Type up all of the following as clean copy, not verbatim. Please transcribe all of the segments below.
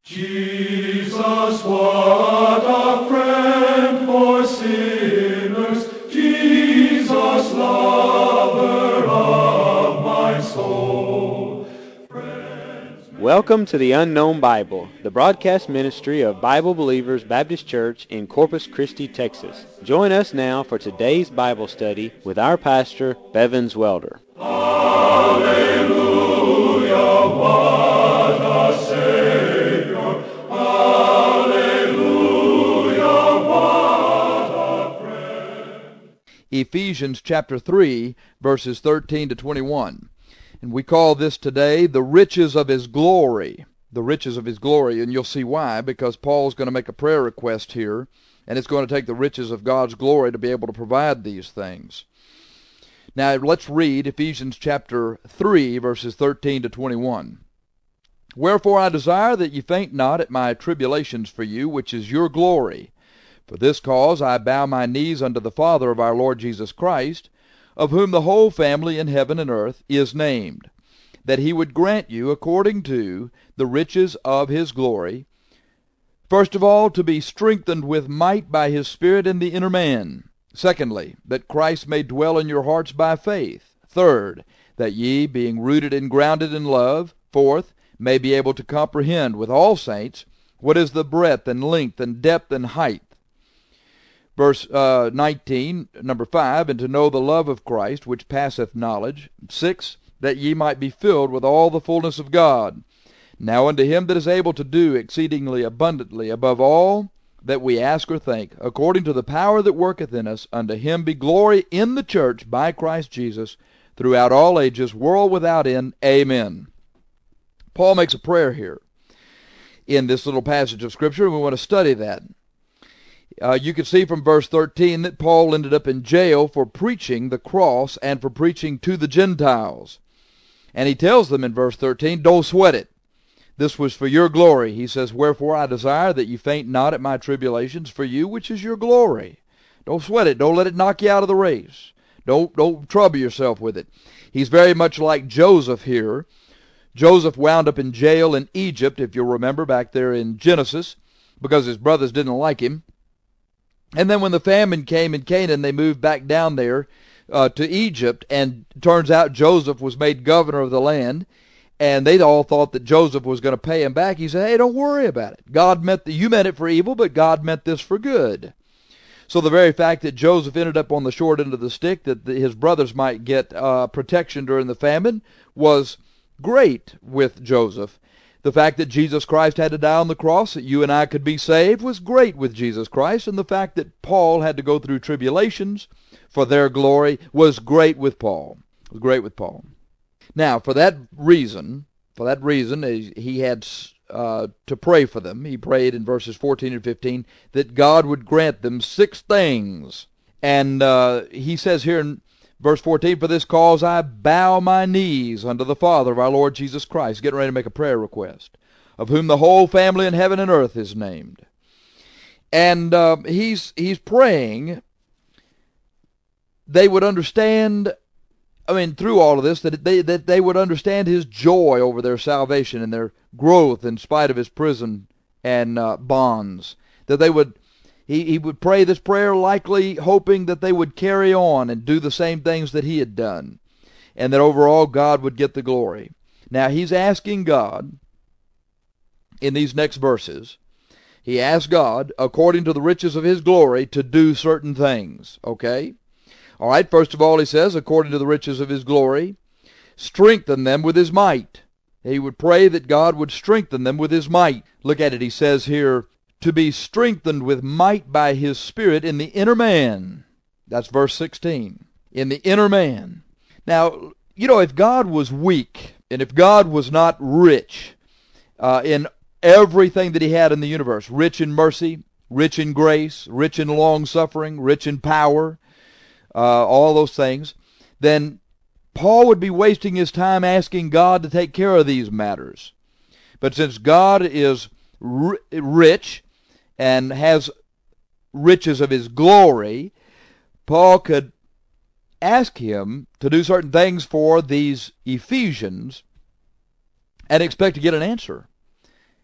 Jesus, what a friend for sinners, Jesus, lover of my soul. Welcome to the Unknown Bible, the broadcast ministry of Bible Believers Baptist Church in Corpus Christi, Texas. Join us now for today's Bible study with our pastor, Bevins Welder. Hallelujah, what a Savior. Hallelujah, what a friend. Ephesians chapter 3, verses 13 to 21. And we call this today the riches of his glory. The riches of his glory, and you'll see why, because Paul's going to make a prayer request here, and it's going to take the riches of God's glory to be able to provide these things. Now let's read Ephesians chapter 3, verses 13 to 21. Wherefore I desire that ye faint not at my tribulations for you, which is your glory. For this cause I bow my knees unto the Father of our Lord Jesus Christ, of whom the whole family in heaven and earth is named, that he would grant you, according to the riches of his glory, first of all, to be strengthened with might by his Spirit in the inner man. Secondly, that Christ may dwell in your hearts by faith. Third, that ye, being rooted and grounded in love. Fourth, may be able to comprehend with all saints what is the breadth and length and depth and height. Verse 19, number 5, and to know the love of Christ, which passeth knowledge. 6, that ye might be filled with all the fullness of God. Now unto him that is able to do exceedingly abundantly above all that we ask or think, according to the power that worketh in us, unto him be glory in the church by Christ Jesus, throughout all ages, world without end. Amen. Paul makes a prayer here in this little passage of Scripture, and we want to study that. You can see from verse 13 that Paul ended up in jail for preaching the cross and for preaching to the Gentiles. And he tells them in verse 13, don't sweat it. This was for your glory. He says, wherefore I desire that you faint not at my tribulations for you, which is your glory. Don't sweat it. Don't let it knock you out of the race. Don't trouble yourself with it. He's very much like Joseph here. Joseph wound up in jail in Egypt, if you'll remember, back there in Genesis, because his brothers didn't like him. And then when the famine came in Canaan, they moved back down there to Egypt, and it turns out Joseph was made governor of the land, and they all thought that Joseph was going to pay him back. He said, hey, don't worry about it. You meant it for evil, but God meant this for good. So the very fact that Joseph ended up on the short end of the stick, that his brothers might get protection during the famine, was great with Joseph. The fact that Jesus Christ had to die on the cross, that you and I could be saved, was great with Jesus Christ. And the fact that Paul had to go through tribulations for their glory was great with Paul. It was great with Paul. Now, for that reason, he had to pray for them. He prayed in verses 14 and 15 that God would grant them 6 things. And he says here in verse 14, for this cause I bow my knees unto the Father of our Lord Jesus Christ, getting ready to make a prayer request, of whom the whole family in heaven and earth is named. And he's praying they would understand, through all of this, that they would understand his joy over their salvation and their growth in spite of his prison and bonds. That they would, he would pray this prayer likely hoping that they would carry on and do the same things that he had done, and that overall God would get the glory. Now he's asking God, in these next verses, he asks God, according to the riches of his glory, to do certain things, okay? All right, first of all, he says, according to the riches of his glory, strengthen them with his might. He would pray that God would strengthen them with his might. Look at it, he says here, to be strengthened with might by his Spirit in the inner man. That's verse 16. In the inner man. Now, if God was weak, and if God was not rich in everything that he had in the universe, rich in mercy, rich in grace, rich in long-suffering, rich in power, all those things, then Paul would be wasting his time asking God to take care of these matters. But since God is rich and has riches of his glory, Paul could ask him to do certain things for these Ephesians and expect to get an answer.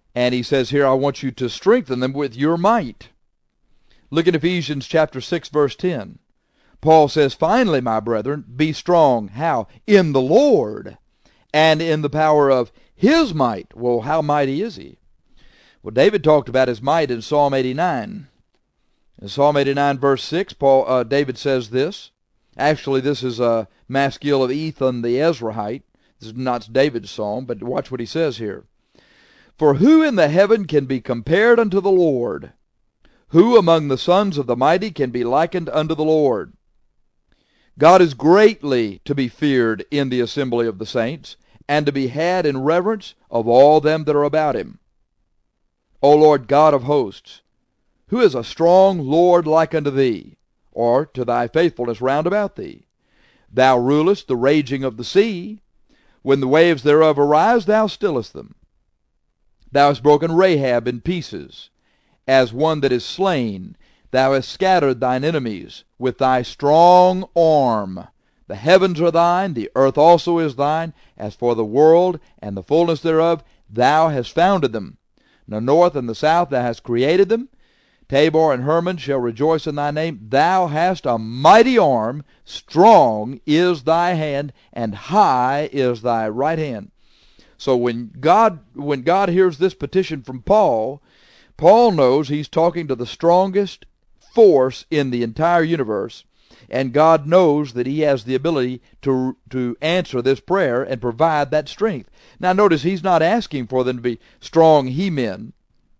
And he says here, I want you to strengthen them with your might. Look at Ephesians chapter 6, verse 10. Paul says, finally, my brethren, be strong. How? In the Lord and in the power of his might. Well, how mighty is he? Well, David talked about his might in Psalm 89. In Psalm 89, verse 6, David says this. Actually, this is a maskil of Ethan the Ezrahite. This is not David's psalm, but watch what he says here. For who in the heaven can be compared unto the Lord? Who among the sons of the mighty can be likened unto the Lord? God is greatly to be feared in the assembly of the saints, and to be had in reverence of all them that are about him. O Lord God of hosts, who is a strong Lord like unto thee, or to thy faithfulness round about thee? Thou rulest the raging of the sea. When the waves thereof arise, thou stillest them. Thou hast broken Rahab in pieces, as one that is slain. Thou hast scattered thine enemies with thy strong arm. The heavens are thine, the earth also is thine. As for the world and the fullness thereof, thou hast founded them. The north and the south thou hast created them. Tabor and Hermon shall rejoice in thy name. Thou hast a mighty arm, strong is thy hand, and high is thy right hand. So when God hears this petition from Paul, Paul knows he's talking to the strongest force in the entire universe, and God knows that he has the ability to answer this prayer and provide that strength. Now notice, he's not asking for them to be strong he-men,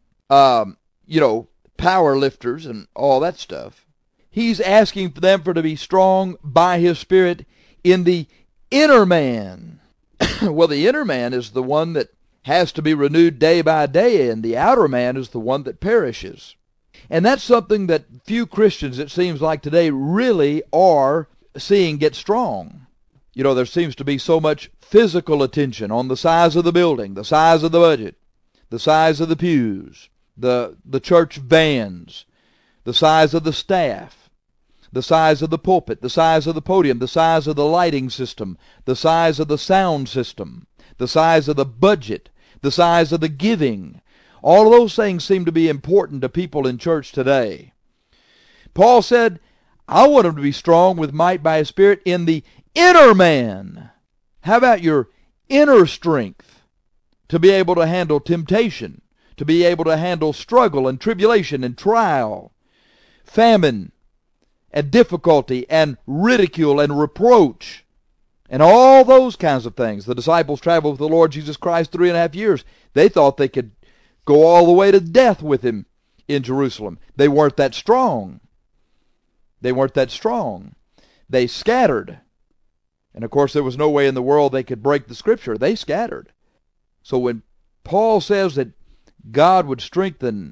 power lifters and all that stuff. He's asking for them to be strong by his Spirit in the inner man. Well, the inner man is the one that has to be renewed day by day, and the outer man is the one that perishes. And that's something that few Christians, it seems like today, really are seeing get strong. There seems to be so much physical attention on the size of the building, the size of the budget, the size of the pews, the church vans, the size of the staff, the size of the pulpit, the size of the podium, the size of the lighting system, the size of the sound system, the size of the budget, the size of the giving. All of those things seem to be important to people in church today. Paul said, I want them to be strong with might by his Spirit in the inner man. How about your inner strength to be able to handle temptation, to be able to handle struggle and tribulation and trial, famine and difficulty and ridicule and reproach, and all those kinds of things. The disciples traveled with the Lord Jesus Christ 3.5 years. They thought they could go all the way to death with him in Jerusalem. They weren't that strong. They weren't that strong. They scattered. And of course there was no way in the world they could break the Scripture. They scattered. So when Paul says that God would strengthen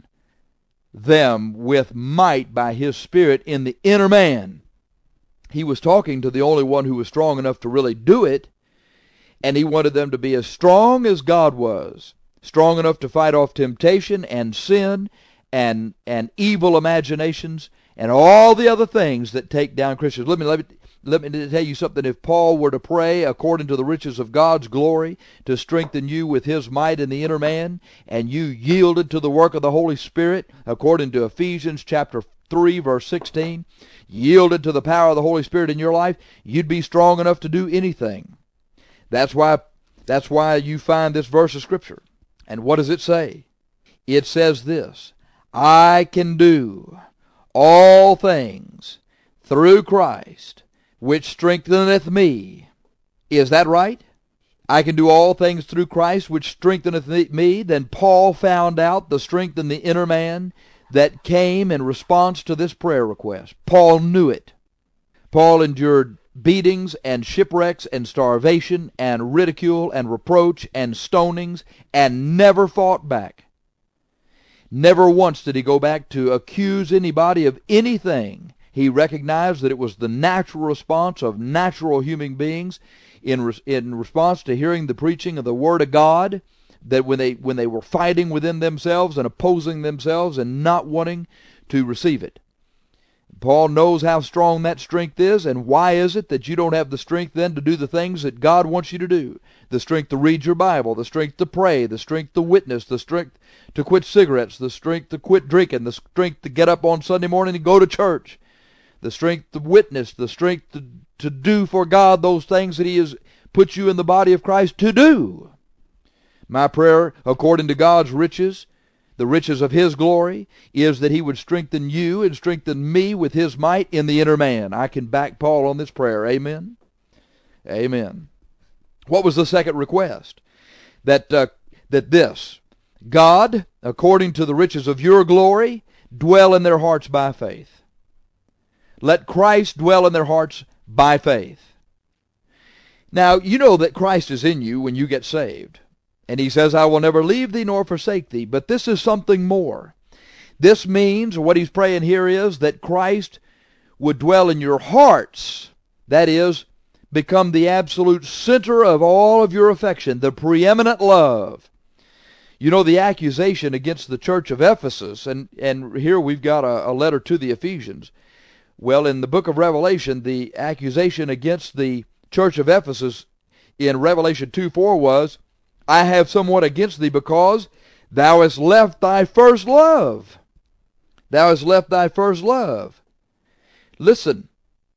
them with might by his Spirit in the inner man, he was talking to the only one who was strong enough to really do it, and he wanted them to be as strong as God was, strong enough to fight off temptation and sin and evil imaginations and all the other things that take down Christians. Let me tell you something. If Paul were to pray according to the riches of God's glory to strengthen you with his might in the inner man, and you yielded to the work of the Holy Spirit according to Ephesians chapter 3 verse 16, yielded to the power of the Holy Spirit in your life, you'd be strong enough to do anything. That's why you find this verse of Scripture. And what does it say? It says this, I can do all things through Christ, which strengtheneth me. Is that right? I can do all things through Christ, which strengtheneth me. Then Paul found out the strength in the inner man that came in response to this prayer request. Paul knew it. Paul endured beatings and shipwrecks and starvation and ridicule and reproach and stonings and never fought back. Never once did he go back to accuse anybody of anything. He recognized that it was the natural response of natural human beings in response to hearing the preaching of the Word of God, that when they were fighting within themselves and opposing themselves and not wanting to receive it. Paul knows how strong that strength is, and why is it that you don't have the strength then to do the things that God wants you to do? The strength to read your Bible, the strength to pray, the strength to witness, the strength to quit cigarettes, the strength to quit drinking, the strength to get up on Sunday morning and go to church, the strength to witness, the strength to do for God those things that He has put you in the body of Christ to do. My prayer, according to God's riches, the riches of His glory, is that He would strengthen you and strengthen me with His might in the inner man. I can back Paul on this prayer. Amen? Amen. What was the second request? That this, God, according to the riches of your glory, dwell in their hearts by faith. Let Christ dwell in their hearts by faith. Now, you know that Christ is in you when you get saved. And He says, I will never leave thee nor forsake thee. But this is something more. This means, what He's praying here is, that Christ would dwell in your hearts. That is, become the absolute center of all of your affection, the preeminent love. You know, the accusation against the church of Ephesus, and here we've got a letter to the Ephesians. Well, in the book of Revelation, the accusation against the church of Ephesus in Revelation 2:4 was, I have somewhat against thee because thou hast left thy first love. Thou hast left thy first love. Listen,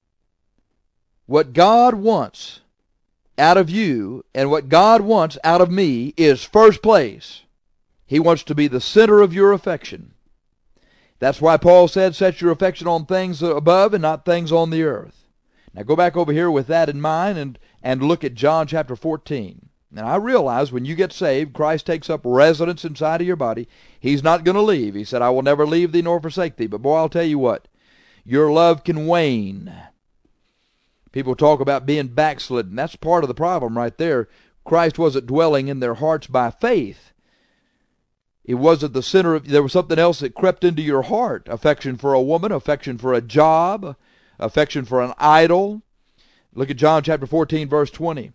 what God wants out of you and what God wants out of me is first place. He wants to be the center of your affection. That's why Paul said, set your affection on things above and not things on the earth. Now go back over here with that in mind and look at John chapter 14. Now I realize when you get saved, Christ takes up residence inside of your body. He's not going to leave. He said, I will never leave thee nor forsake thee. But boy, I'll tell you what, your love can wane. People talk about being backslidden. That's part of the problem right there. Christ wasn't dwelling in their hearts by faith. It wasn't the center of, there was something else that crept into your heart. Affection for a woman, affection for a job, affection for an idol. Look at John chapter 14, verse 20.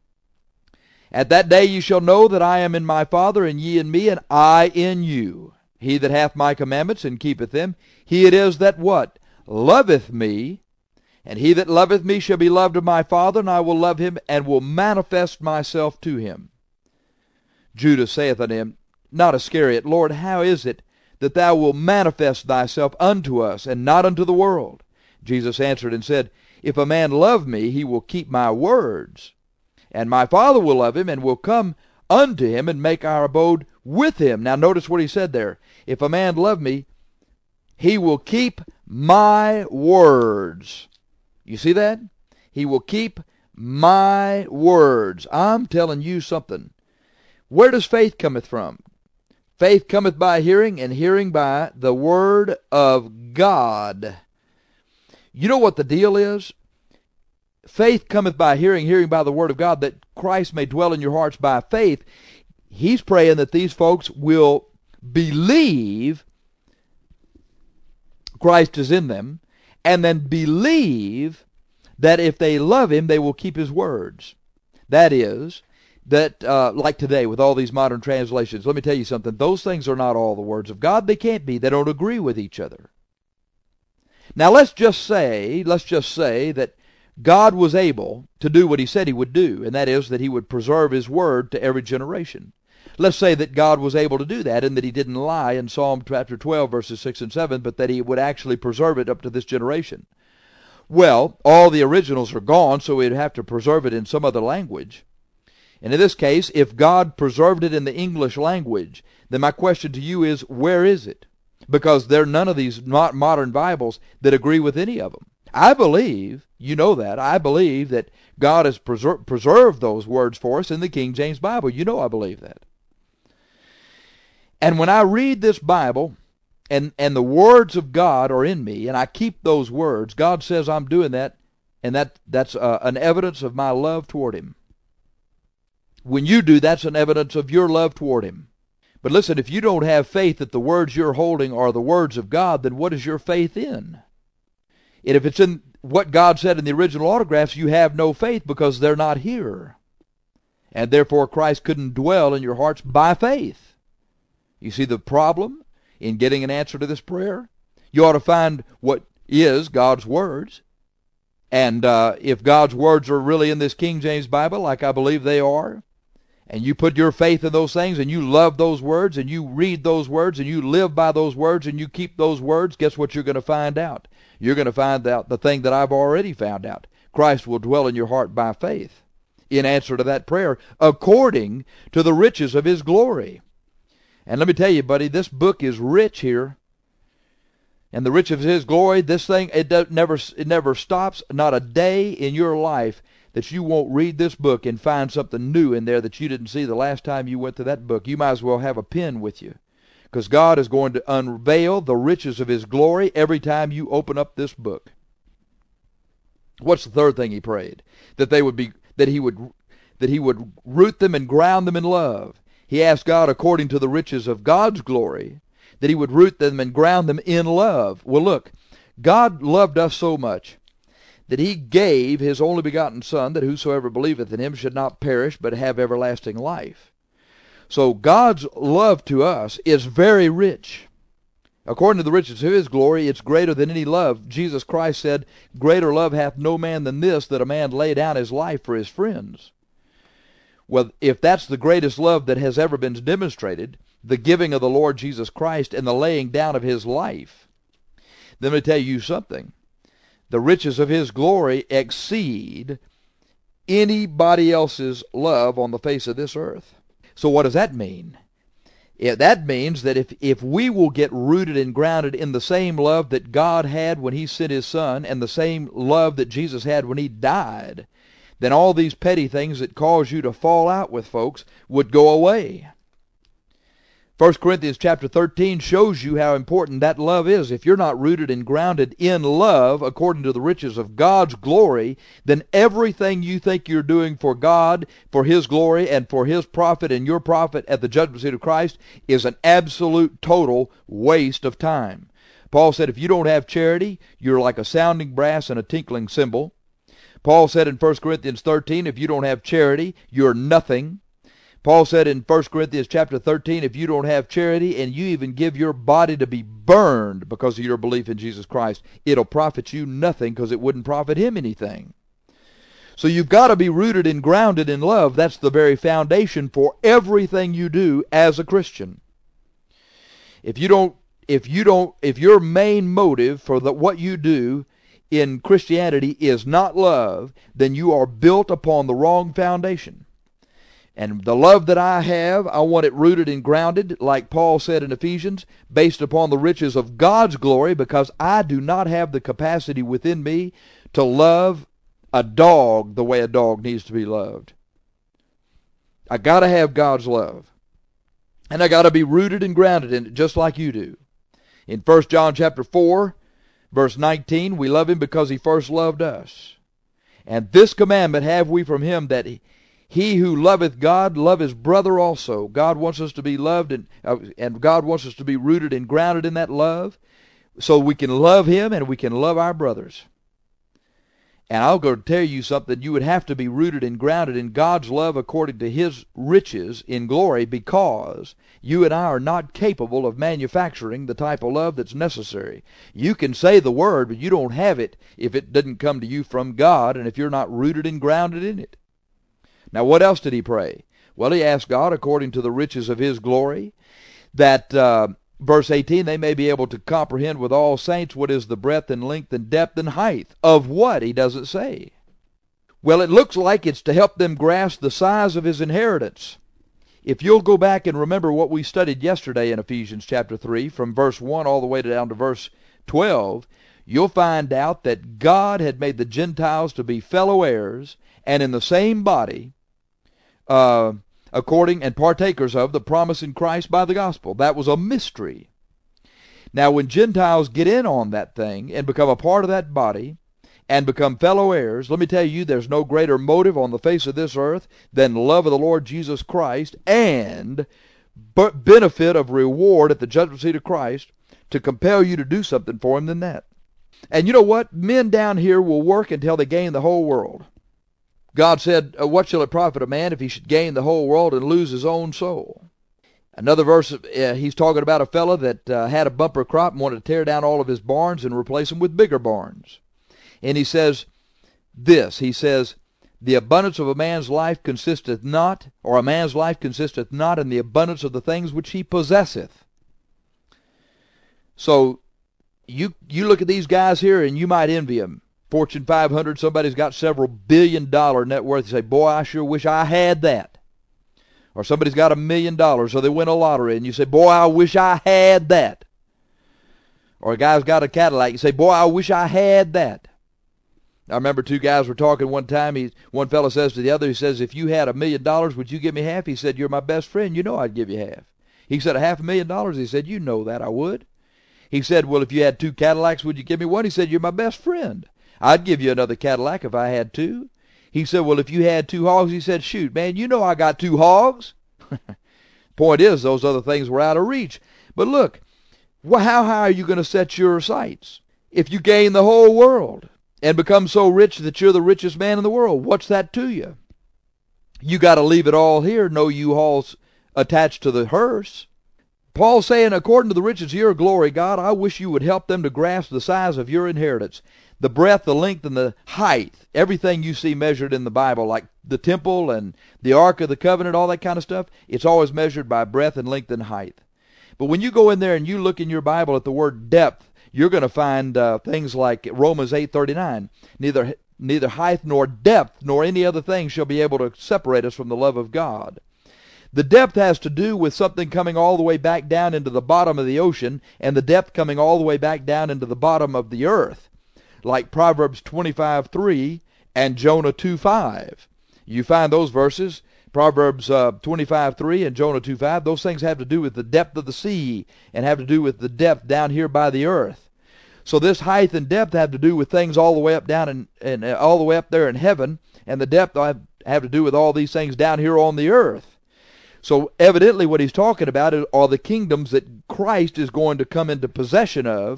At that day ye shall know that I am in my Father, and ye in me, and I in you. He that hath my commandments and keepeth them, he it is that what? Loveth me. And he that loveth me shall be loved of my Father, and I will love him, and will manifest myself to him. Judas saith unto him, not Iscariot, Lord, how is it that thou wilt manifest thyself unto us, and not unto the world? Jesus answered and said, if a man love me, he will keep my words. And my Father will love him, and will come unto him, and make our abode with him. Now notice what he said there. If a man love me, he will keep my words. You see that? He will keep my words. I'm telling you something. Where does faith cometh from? Faith cometh by hearing, and hearing by the word of God. You know what the deal is? Faith cometh by hearing, hearing by the word of God, that Christ may dwell in your hearts by faith. He's praying that these folks will believe Christ is in them, and then believe that if they love him, they will keep his words. That is, that like today with all these modern translations, let me tell you something, those things are not all the words of God. They can't be. They don't agree with each other. Now let's just say that God was able to do what he said he would do, and that is that he would preserve his word to every generation. Let's say that God was able to do that, and that he didn't lie in Psalm chapter 12, verses 6 and 7, but that he would actually preserve it up to this generation. Well, all the originals are gone, so we'd have to preserve it in some other language. And in this case, if God preserved it in the English language, then my question to you is, where is it? Because there are none of these modern Bibles that agree with any of them. I believe, you know that, I believe that God has preserved those words for us in the King James Bible. You know I believe that. And when I read this Bible, and the words of God are in me, and I keep those words, God says I'm doing that, and that's an evidence of my love toward him. When you do, that's an evidence of your love toward him. But listen, if you don't have faith that the words you're holding are the words of God, then what is your faith in? And if it's in what God said in the original autographs, you have no faith because they're not here. And therefore Christ couldn't dwell in your hearts by faith. You see the problem in getting an answer to this prayer? You ought to find what is God's words. And if God's words are really in this King James Bible, like I believe they are, and you put your faith in those things, and you love those words, and you read those words, and you live by those words, and you keep those words, guess what you're going to find out? You're going to find out the thing that I've already found out. Christ will dwell in your heart by faith in answer to that prayer, according to the riches of his glory. And let me tell you, buddy, this book is rich here. And the riches of his glory, this thing, it never stops. Not a day in your life that you won't read this book and find something new in there that you didn't see the last time you went to that book. You might as well have a pen with you, because God is going to unveil the riches of his glory every time you open up this book. What's the third thing he prayed? That he would root them and ground them in love. He asked God, according to the riches of God's glory, that he would root them and ground them in love. Well, look, God loved us so much that he gave his only begotten Son, that whosoever believeth in him should not perish, but have everlasting life. So God's love to us is very rich. According to the riches of his glory, it's greater than any love. Jesus Christ said, greater love hath no man than this, that a man lay down his life for his friends. Well, if that's the greatest love that has ever been demonstrated, the giving of the Lord Jesus Christ and the laying down of his life, then let me tell you something. The riches of his glory exceed anybody else's love on the face of this earth. So what does that mean? That means that if we will get rooted and grounded in the same love that God had when he sent his Son, and the same love that Jesus had when he died, then all these petty things that cause you to fall out with folks would go away. 1 Corinthians chapter 13 shows you how important that love is. If you're not rooted and grounded in love according to the riches of God's glory, then everything you think you're doing for God, for his glory, and for his profit and your profit at the judgment seat of Christ is an absolute total waste of time. Paul said if you don't have charity, you're like a sounding brass and a tinkling cymbal. Paul said in 1 Corinthians 13, if you don't have charity, you're nothing. Paul said in 1 Corinthians chapter 13, if you don't have charity and you even give your body to be burned because of your belief in Jesus Christ, it'll profit you nothing, because it wouldn't profit him anything. So you've got to be rooted and grounded in love. That's the very foundation for everything you do as a Christian. If your main motive for what you do in Christianity is not love, then you are built upon the wrong foundation. And the love that I have, I want it rooted and grounded, like Paul said in Ephesians, based upon the riches of God's glory, because I do not have the capacity within me to love a dog the way a dog needs to be loved. I got to have God's love. And I got to be rooted and grounded in it, just like you do. In 1 John chapter 4, verse 19, we love him because he first loved us. And this commandment have we from him, that he who loveth God, love his brother also. God wants us to be loved, and God wants us to be rooted and grounded in that love, so we can love him and we can love our brothers. And I'll go tell you something. You would have to be rooted and grounded in God's love according to his riches in glory, because you and I are not capable of manufacturing the type of love that's necessary. You can say the word, but you don't have it if it didn't come to you from God, and if you're not rooted and grounded in it. Now, what else did he pray? Well, he asked God, according to the riches of his glory, that, verse 18, they may be able to comprehend with all saints what is the breadth and length and depth and height. Of what? He doesn't say. Well, it looks like it's to help them grasp the size of his inheritance. If you'll go back and remember what we studied yesterday in Ephesians chapter 3, from verse 1 all the way down to verse 12, you'll find out that God had made the Gentiles to be fellow heirs, and in the same body, according and partakers of the promise in Christ by the gospel. That was a mystery. Now, when Gentiles get in on that thing and become a part of that body and become fellow heirs, let me tell you, there's no greater motive on the face of this earth than love of the Lord Jesus Christ and benefit of reward at the judgment seat of Christ to compel you to do something for him than that. And you know what? Men down here will work until they gain the whole world. God said, what shall it profit a man if he should gain the whole world and lose his own soul? Another verse, he's talking about a fellow that had a bumper crop and wanted to tear down all of his barns and replace them with bigger barns. And he says this, he says, the abundance of a man's life consisteth not, or a man's life consisteth not in the abundance of the things which he possesseth. So you look at these guys here and you might envy them. Fortune 500, somebody's got several $billion net worth. You say, boy, I sure wish I had that. Or somebody's got $1 million, or they win a lottery, and you say, boy, I wish I had that. Or a guy's got a Cadillac, you say, boy, I wish I had that. I remember two guys were talking one time. One fellow says to the other, he says, if you had $1 million, would you give me half? He said, you're my best friend. You know I'd give you half. He said, $500,000? He said, you know that I would. He said, well, if you had 2 Cadillacs, would you give me one? He said, you're my best friend. I'd give you another Cadillac if I had 2. He said, well, if you had 2 hogs, he said, shoot, man, you know I got 2 hogs. Point is, those other things were out of reach. But look, how high are you going to set your sights? If you gain the whole world and become so rich that you're the richest man in the world, what's that to you? You got to leave it all here, no U-Hauls attached to the hearse. Paul's saying, according to the riches of your glory, God, I wish you would help them to grasp the size of your inheritance. The breadth, the length, and the height, everything you see measured in the Bible, like the temple and the Ark of the Covenant, all that kind of stuff, it's always measured by breadth and length and height. But when you go in there and you look in your Bible at the word depth, you're going to find things like Romans 8:39. Neither height nor depth nor any other thing shall be able to separate us from the love of God. The depth has to do with something coming all the way back down into the bottom of the ocean, and the depth coming all the way back down into the bottom of the earth, like Proverbs 25:3 and Jonah 2:5. You find those verses, Proverbs 25:3 and Jonah 2:5. Those things have to do with the depth of the sea and have to do with the depth down here by the earth. So this height and depth have to do with things all the way up down and all the way up there in heaven, and the depth have to do with all these things down here on the earth. So evidently what he's talking about are the kingdoms that Christ is going to come into possession of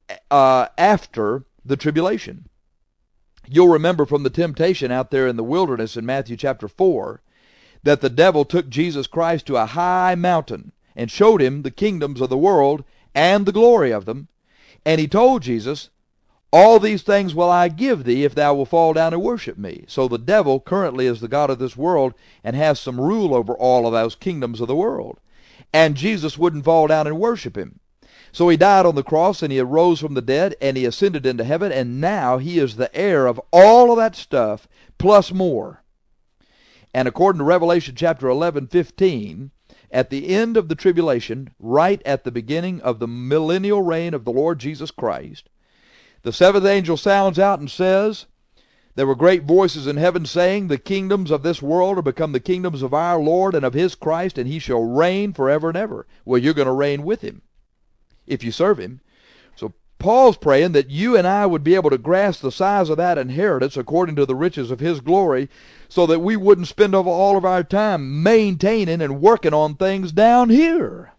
after the tribulation. You'll remember from the temptation out there in the wilderness in Matthew chapter 4 that the devil took Jesus Christ to a high mountain and showed him the kingdoms of the world and the glory of them. And he told Jesus, all these things will I give thee if thou wilt fall down and worship me. So the devil currently is the god of this world and has some rule over all of those kingdoms of the world. And Jesus wouldn't fall down and worship him. So he died on the cross and he arose from the dead and he ascended into heaven, and now he is the heir of all of that stuff plus more. And according to Revelation chapter 11:15, at the end of the tribulation, right at the beginning of the millennial reign of the Lord Jesus Christ, the 7th angel sounds out and says, there were great voices in heaven saying, the kingdoms of this world are become the kingdoms of our Lord and of his Christ, and he shall reign forever and ever. Well, you're going to reign with him if you serve him. So Paul's praying that you and I would be able to grasp the size of that inheritance according to the riches of his glory, so that we wouldn't spend all of our time maintaining and working on things down here.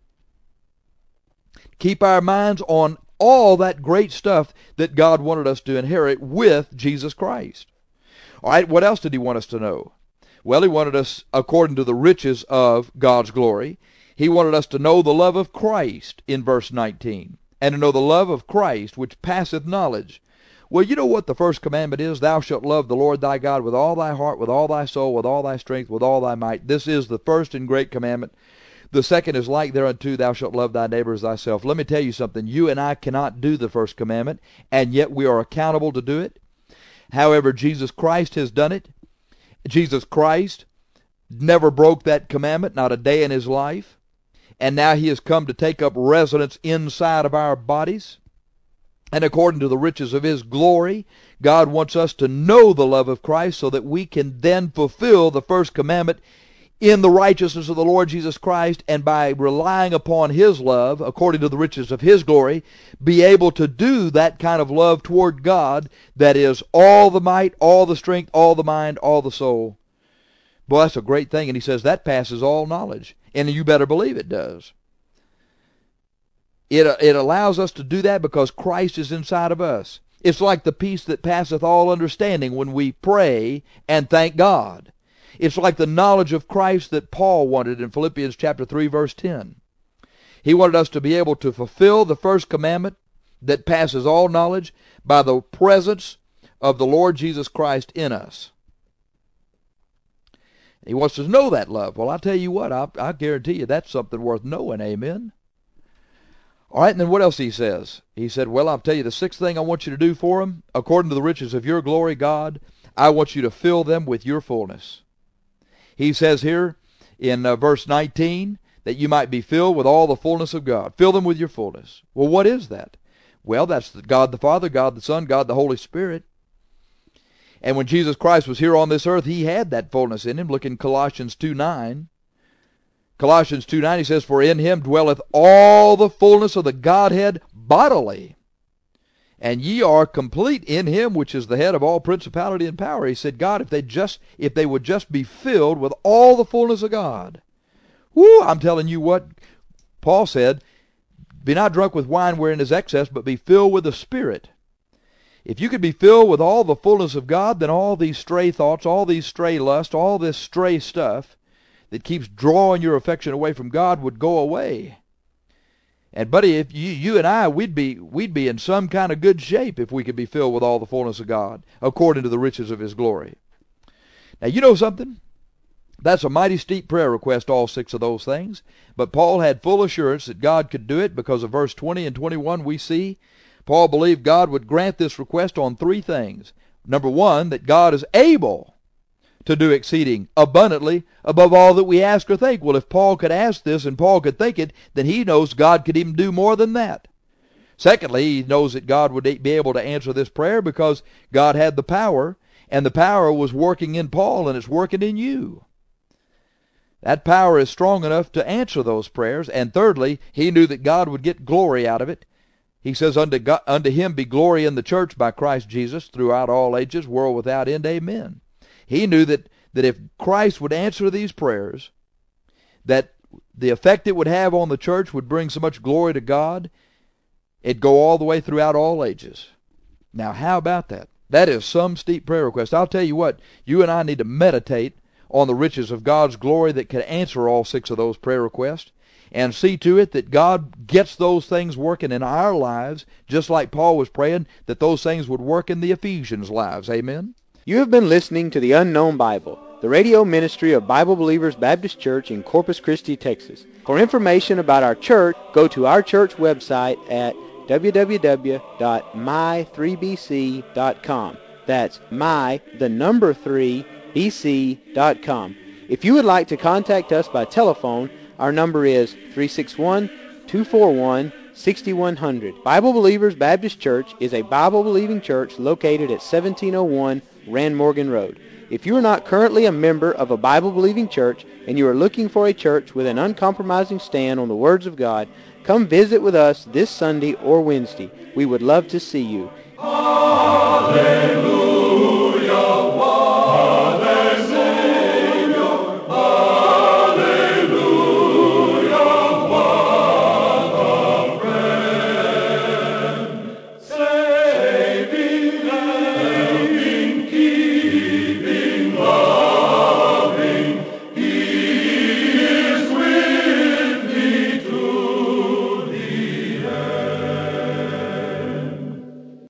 Keep our minds on all that great stuff that God wanted us to inherit with Jesus Christ. All right, what else did he want us to know? Well, he wanted us, according to the riches of God's glory, he wanted us to know the love of Christ in verse 19, and to know the love of Christ which passeth knowledge. Well, you know what the first commandment is? Thou shalt love the Lord thy God with all thy heart, with all thy soul, with all thy strength, with all thy might. This is the first and great commandment. The second is like thereunto, thou shalt love thy neighbor as thyself. Let me tell you something. You and I cannot do the first commandment, and yet we are accountable to do it. However, Jesus Christ has done it. Jesus Christ never broke that commandment, not a day in his life. And now he has come to take up residence inside of our bodies. And according to the riches of his glory, God wants us to know the love of Christ so that we can then fulfill the first commandment in the righteousness of the Lord Jesus Christ, and by relying upon his love, according to the riches of his glory, be able to do that kind of love toward God that is all the might, all the strength, all the mind, all the soul. Boy, that's a great thing. And he says that passes all knowledge. And you better believe it does. It allows us to do that because Christ is inside of us. It's like the peace that passeth all understanding when we pray and thank God. It's like the knowledge of Christ that Paul wanted in Philippians chapter 3, verse 10. He wanted us to be able to fulfill the first commandment that passes all knowledge by the presence of the Lord Jesus Christ in us. He wants us to know that love. Well, I'll tell you what, I guarantee you that's something worth knowing, amen? All right, and then what else he says? He said, well, I'll tell you the sixth thing I want you to do for them. According to the riches of your glory, God, I want you to fill them with your fullness. He says here in verse 19 that you might be filled with all the fullness of God. Fill them with your fullness. Well, what is that? Well, that's God the Father, God the Son, God the Holy Spirit. And when Jesus Christ was here on this earth, he had that fullness in him. Look in Colossians 2:9. Colossians 2:9, he says, for in him dwelleth all the fullness of the Godhead bodily. And ye are complete in him, which is the head of all principality and power. He said, God, if they would just be filled with all the fullness of God. Woo, I'm telling you what Paul said, be not drunk with wine wherein is excess, but be filled with the Spirit. If you could be filled with all the fullness of God, then all these stray thoughts, all these stray lusts, all this stray stuff that keeps drawing your affection away from God would go away. And buddy, if you and I, we'd be in some kind of good shape if we could be filled with all the fullness of God, according to the riches of his glory. Now, you know something? That's a mighty steep prayer request, all six of those things. But Paul had full assurance that God could do it because of verse 20 and 21 we see. Paul believed God would grant this request on three things. Number one, that God is able to do exceeding abundantly above all that we ask or think. Well, if Paul could ask this and Paul could think it, then he knows God could even do more than that. Secondly, he knows that God would be able to answer this prayer because God had the power, and the power was working in Paul, and it's working in you. That power is strong enough to answer those prayers. And thirdly, he knew that God would get glory out of it. He says, unto him be glory in the church by Christ Jesus throughout all ages, world without end. Amen. He knew that if Christ would answer these prayers, that the effect it would have on the church would bring so much glory to God, it'd go all the way throughout all ages. Now, how about that? That is some steep prayer request. I'll tell you what, you and I need to meditate on the riches of God's glory that could answer all six of those prayer requests, and see to it that God gets those things working in our lives, just like Paul was praying that those things would work in the Ephesians' lives. Amen? You have been listening to the Unknown Bible, the radio ministry of Bible Believers Baptist Church in Corpus Christi, Texas. For information about our church, go to our church website at www.my3bc.com. That's my3bc.com. If you would like to contact us by telephone, our number is 361-241-6100. Bible Believers Baptist Church is a Bible-believing church located at 1701 Rand Morgan Road. If you are not currently a member of a Bible-believing church and you are looking for a church with an uncompromising stand on the words of God, come visit with us this Sunday or Wednesday. We would love to see you. Hallelujah.